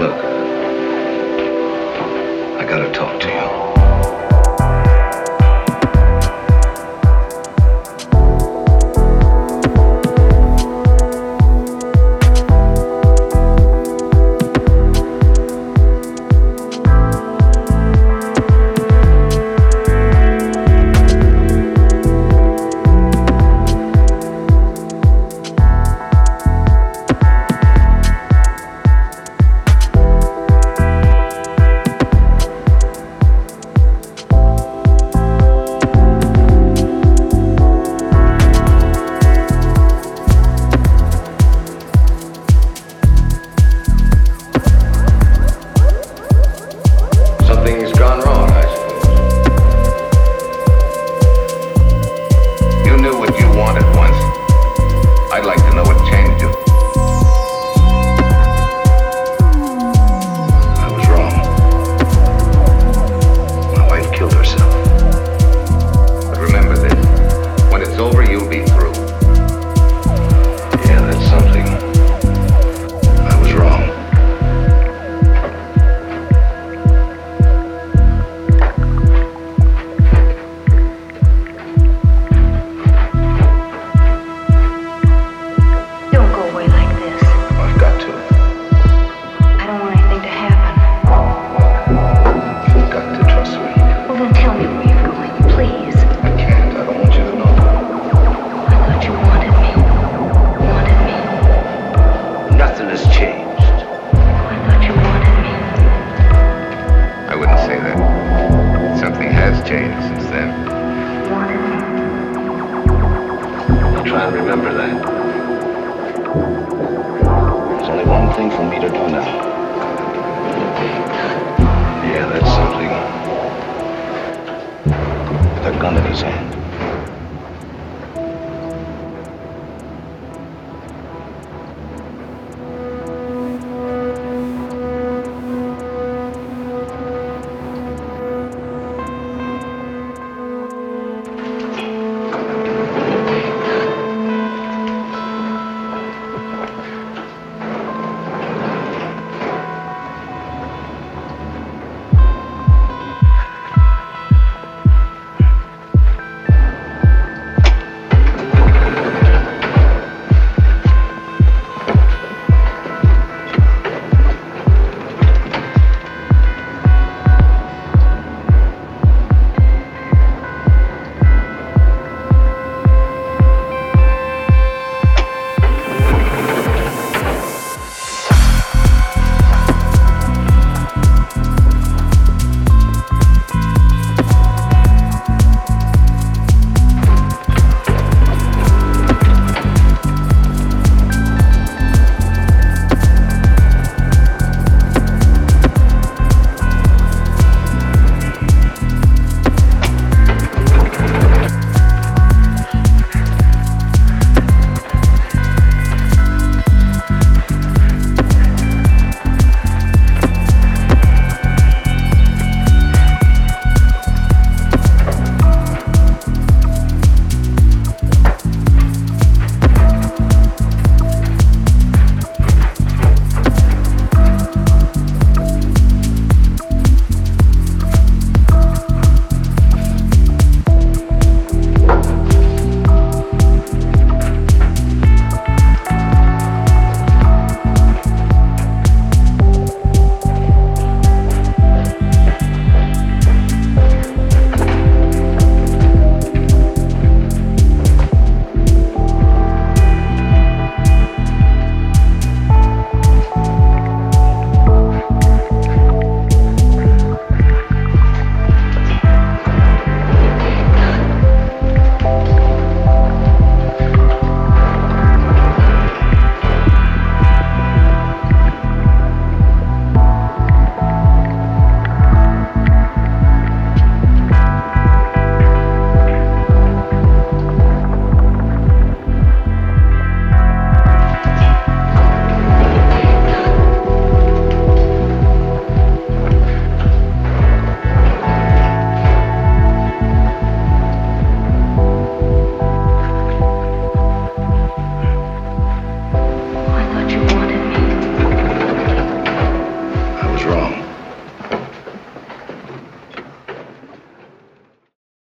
Look, I gotta talk to you. Something's gone wrong, I suppose. You knew what you wanted once. I'd like to know what changed you. I was wrong. My wife killed herself. But remember this. When it's over, you'll be through. Yeah, that's something. I was wrong. Changed since then. I'll try and remember that. There's only one thing for me to do now. Yeah, that's something. With a gun in his hand.